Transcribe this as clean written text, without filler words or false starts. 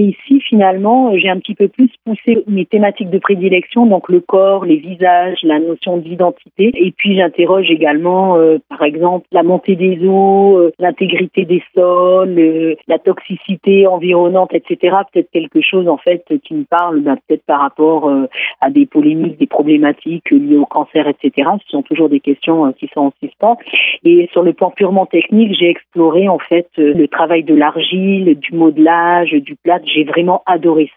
Ici, finalement, j'ai un petit peu plus poussé mes thématiques de prédilection, donc le corps, les visages, la notion d'identité. Et puis, j'interroge également, par exemple, la montée des eaux, l'intégrité des sols, la toxicité environnante, etc. Peut-être quelque chose, en fait, qui me parle, peut-être par rapport à des polémiques, des problématiques liées au cancer, etc. Ce sont toujours des questions qui sont en suspens. Et sur le plan purement technique, j'ai exploré, en fait, le travail de l'argile, du modelage, du plâtre. J'ai vraiment adoré